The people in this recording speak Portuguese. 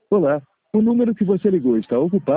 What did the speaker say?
Olá, o número que você ligou está ocupado.